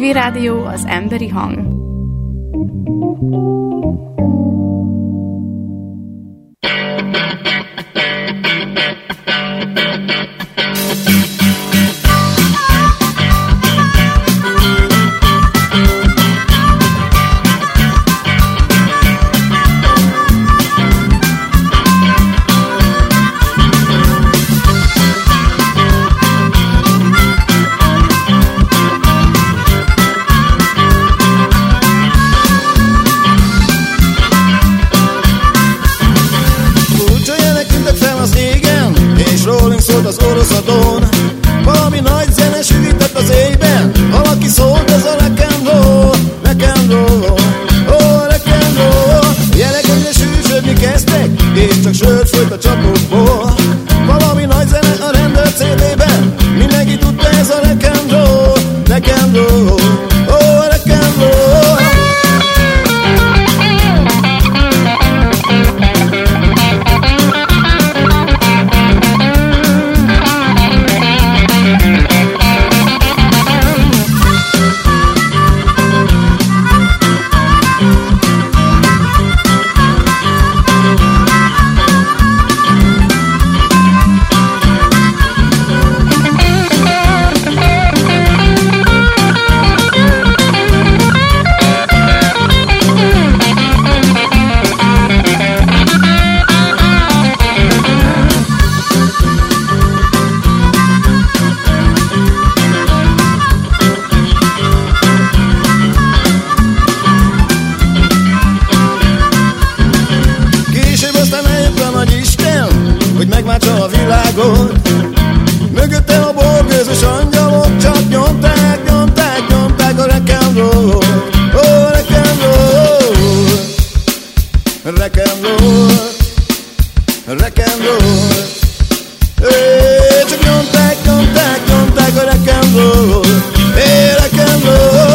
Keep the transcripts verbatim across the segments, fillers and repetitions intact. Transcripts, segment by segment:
Civil Rádió, az emberi hang. Az oroszadón valami nagy zene süvített az éjben. Valaki szólt, ez a rock and roll, rock and roll, oh, rock and roll. Jelek egyre sűsödni kezdtek, és csak sört folyt a csapokból. Valami nagy zene a rendőr célében, mindenki tudta, ez a rock and roll, rock and roll, oh, rock and roll. Mögöttem a borgőzös angyalok csak nyomták, nyomták, nyomták a rock and roll, oh, rock and roll, rock and roll, rock and roll. Hey, csak nyomták, nyomták, nyomták a rock and roll, hey, rock and roll.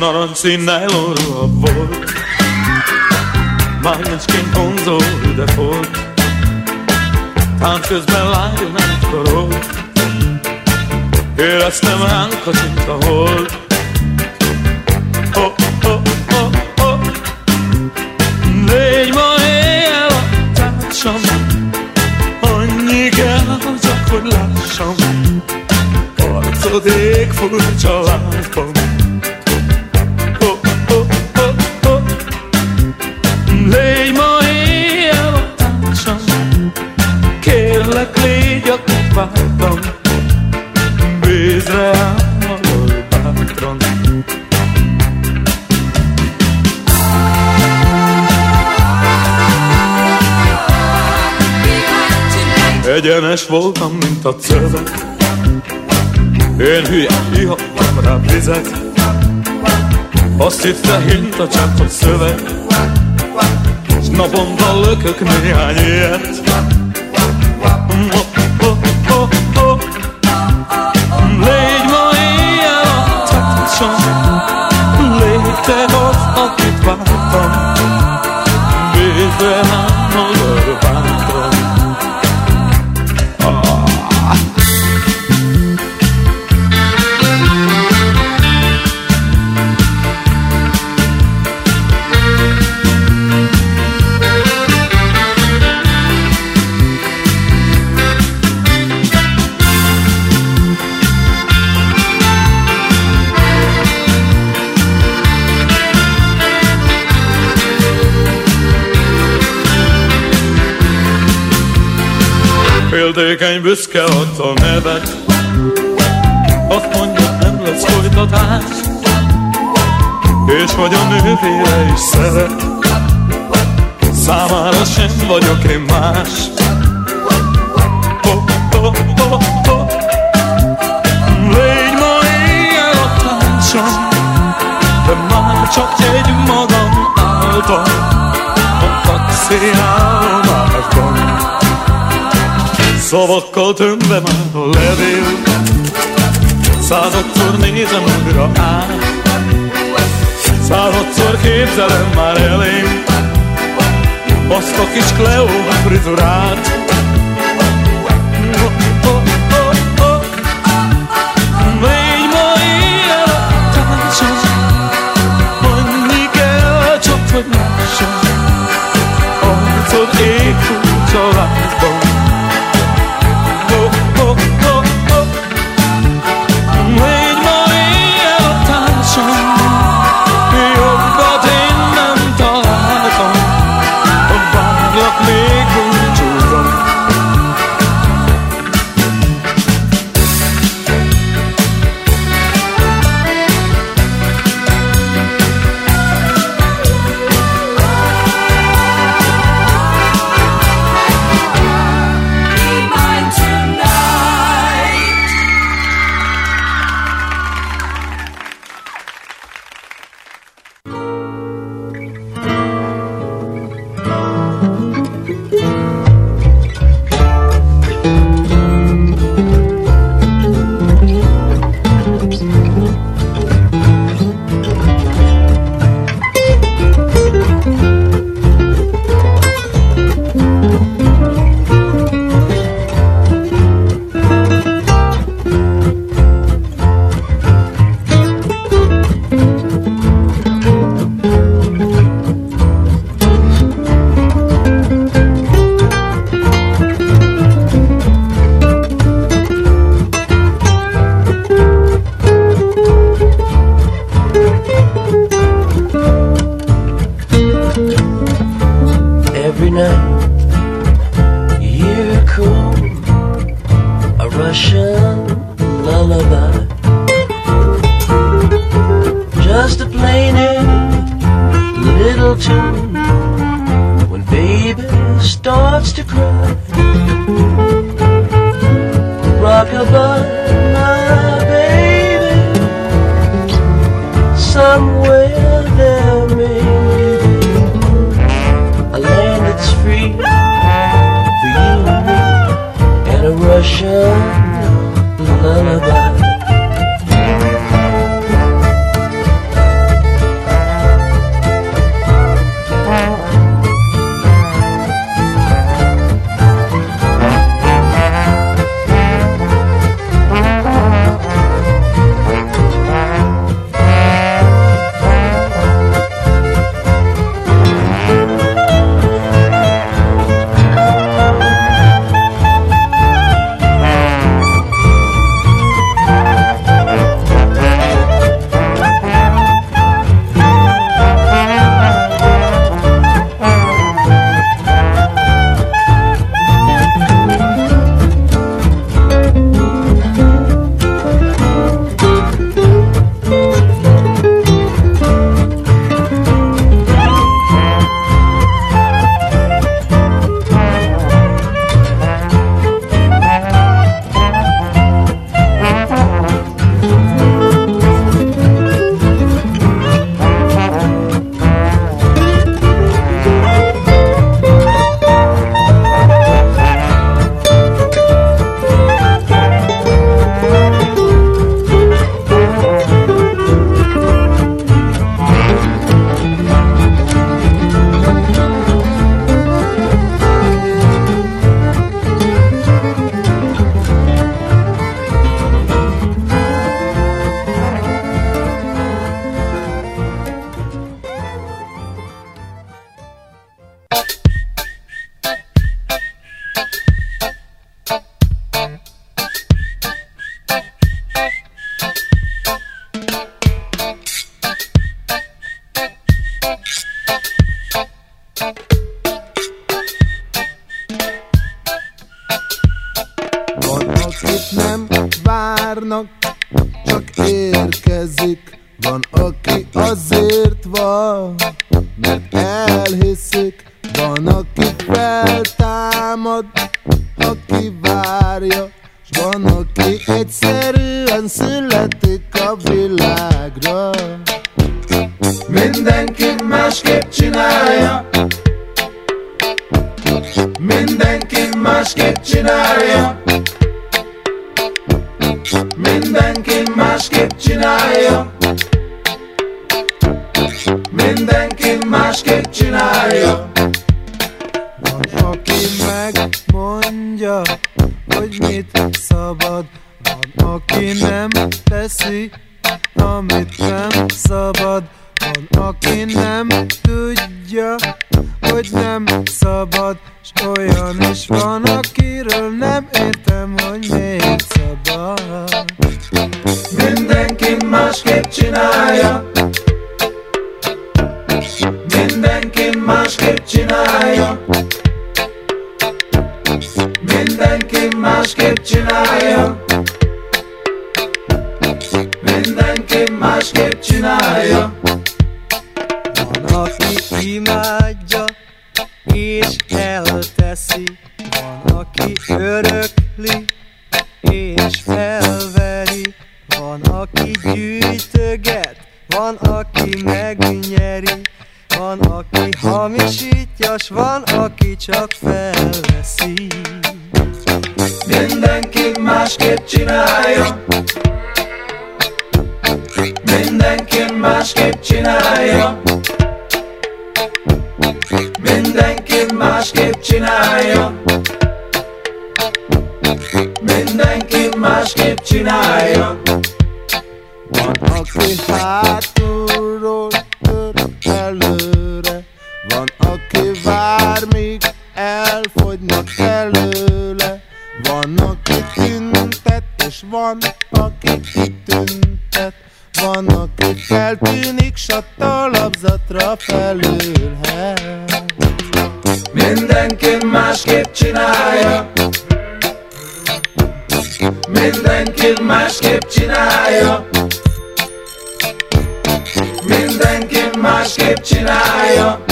Narancsszín nylonruha volt, mágnesként vonzó, de volt. Tánc közben lányon átkorolt, éreztem ránk kacsint a hold. Oh, oh, oh, oh. Légy ma éjjel a társam, annyi kell, csak hogy lássam arcod ég furcsa lámpam. Oh, oh, oh, oh. Légy ma éjjel a társam, kérlek légy a kedváltam, bízz rám magad bátran. Egyenes voltam, mint a szöveg, én hülye ihattam rá vizet, azt hitte hinta csak, hogy szöveg, s naponta lökök néhány ilyet. Oh, oh, oh, oh. Légy ma éjjel a társam, légy te az, akit vártam, bízz rám magad bátran. Féltékeny büszke adta nevet, azt mondja, nem lesz folytatás, és hogy a nővére is szeret, számára sem vagyok én más. Oh, oh, oh, oh. Légy ma éjjel a társam, de már csak egy magam álltam a taxiállomásban. Szavakkal tömve már a levél, századszor nézem újra át, századszor képzelem már elém azt a kis Cleo frizurát. Oh, oh, oh, oh. Légy ma éjjel a társam, annyi kell csak, hogy lássam arcod ég furcsa lámpam. akit nem várnak, csak érkezik. Van, aki azért van, mert elhiszik. Van, aki feltámad, aki várja, s van, aki egyszerűen születik a világra. Mindenki másképp csinálja, mindenki másképp csinálja, mindenki másképp csinálja, mindenki másképp csinálja. Van, aki megmondja, hogy mit szabad, van, aki nem teszi, amit nem szabad. Van, aki nem tudja, hogy nem szabad, s olyan is van, akiről nem értem, hogy miért szabad. Mindenki másképp csinálja, mindenki másképp csinálja, mindenki másképp csinálja, mindenki másképp csinálja. Van, aki imádja és elteszi, van, aki örökli és felveri, van, aki gyűjtöget, van, aki megnyeri, van, aki hamisítja, s van, aki csak felveszi. Mindenki másképp csinálja, mindenki másképp csinálja, mindenki másképp csinálja, mindenki másképp csinálja. Van, aki hátulról tör előre, van, aki vár, míg elfogynak előle, van, aki tüntet, és van, aki kitüntet, van, aki feltűnik, s a talapzatra felülhet. Mindenki másképp csinálja, mindenki másképp csinálja, mindenki másképp csinálja,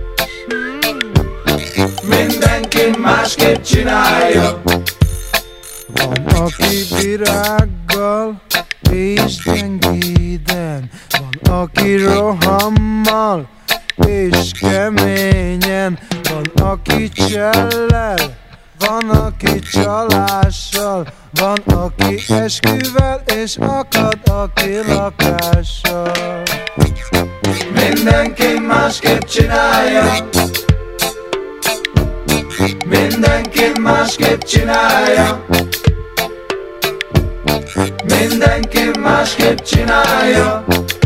mindenki másképp csinálja. Van, aki virággal és gyengéden, van, aki rohammal és keményen, van, aki csellel, van, aki csalással, van, aki esküvel és akad, aki lakással. Mindenki másképp csinálja, mindenki másképp csinálja, mindenki másképp csinálja,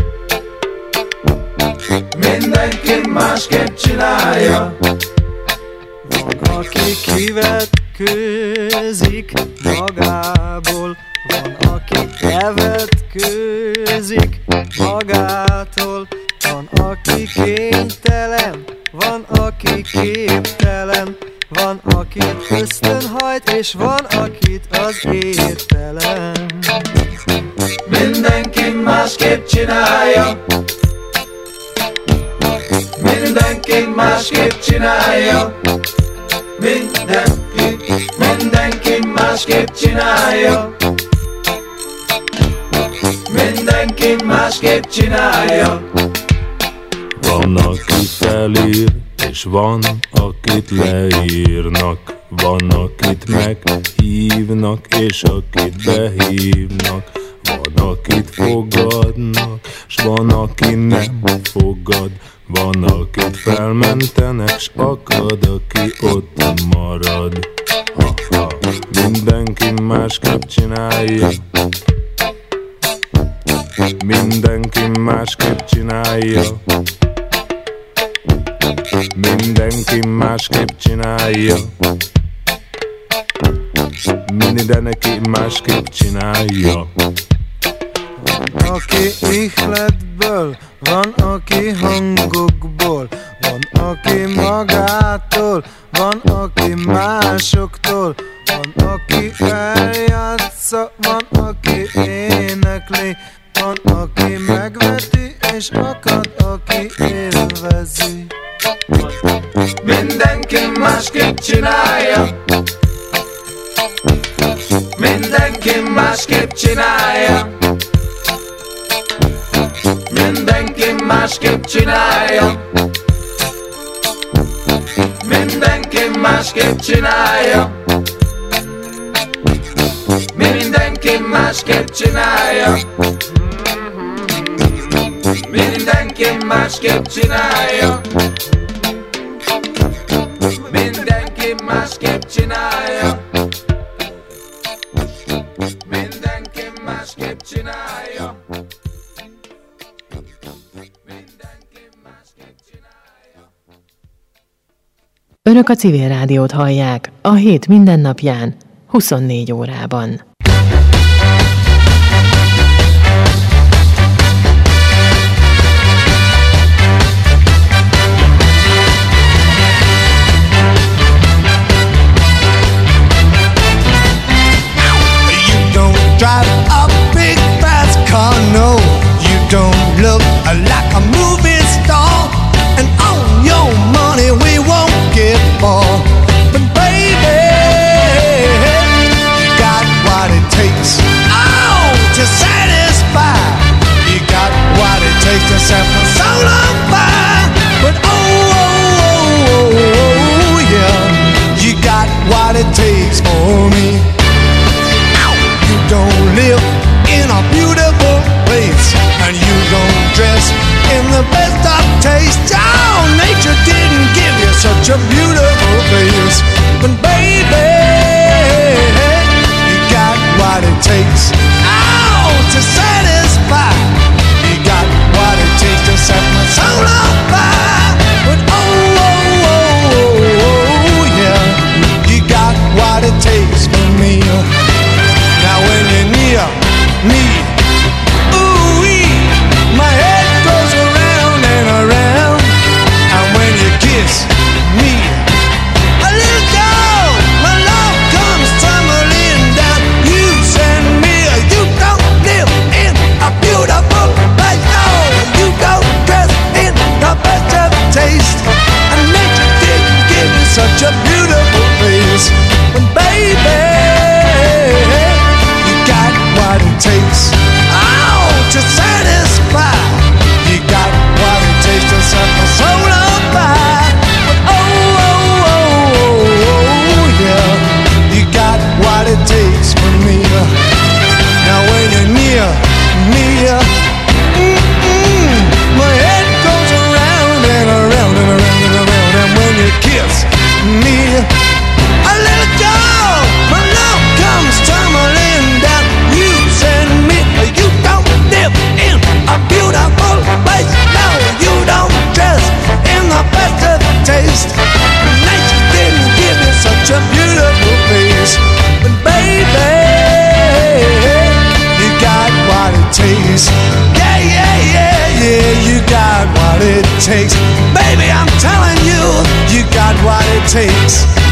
mindenki másképp csinálja. Van, aki kivetkőzik magából, van, aki elvetkőzik magától, van, aki kénytelen, van, aki képtelen, van, akit ösztönhajt, és van, akit az értelem. Mindenki másképp csinálja, mindenki másképp csinálja, mindenki, mindenki másképp csinálja, mindenki másképp csinálja. Van, aki felír, és van, akit leírnak, van, akit meghívnak, és akit behívnak, van, akit fogadnak, s van, aki nem fogad, van, akit felmentenek, s akad, aki ott marad. Ha, ha. Mindenki másképp csinálja, mindenki másképp csinálja, mindenki másképp csinálja, mindenki másképp csinálja. Van, aki ihletből, van, aki hangokból, van, aki magától, van, aki másoktól, van, aki eljár vissza, van, aki énekli, van, aki megveti, és akad, aki élvezi. Mindenki másképp csinálja, mindenki másképp csinálja, mindenki másképp csinálja, mindenki másképp csinálja, mindenki másképp csinálja, mindenki másképp csinálja, mindenki másképp csinálja, mindenki másképp csinálja, mindenki másképp csinálja. Önök a Civil Rádiót hallják a hét mindennapján, huszonnégy órában. Drive a big fast car, no, you don't look like a movie star, and on your money we won't get far. But baby, you got what it takes, oh, to satisfy. You got what it takes to set my soul on fire. But oh, oh, oh, oh, oh, yeah, you got what it takes for me. Don't live in a beautiful place, and you don't dress in the best of taste. Oh, nature didn't give you such a beautiful face, but baby, you got what it takes, oh, to satisfy. You got what it takes to set my soul on fire. But oh, oh, oh, oh, oh, yeah, you got what it takes for me. Now when you're near me, ooh-wee, my head goes around and around. And when you kiss me, a little girl, my love comes tumbling down. You send me, you don't live in a beautiful place. No, you don't dress in the best of taste. And nature didn't give you such a beautiful face. But baby, what it takes, oh, to satisfy. You got what it takes to set my soul on fire. But oh, oh, oh, oh, oh, yeah, you got what it takes for me. Now when you're near me, mm-mm, my head goes around and around and around and around. And when you kiss me, a little girl, my love comes tumbling down. You send me, you don't live in a beautiful place. No, you don't dress in the best of taste. Nature didn't give you such a beautiful face. But baby, you got what it takes. Yeah, yeah, yeah, yeah, you got what it takes. Baby, I'm telling you, you got what it takes.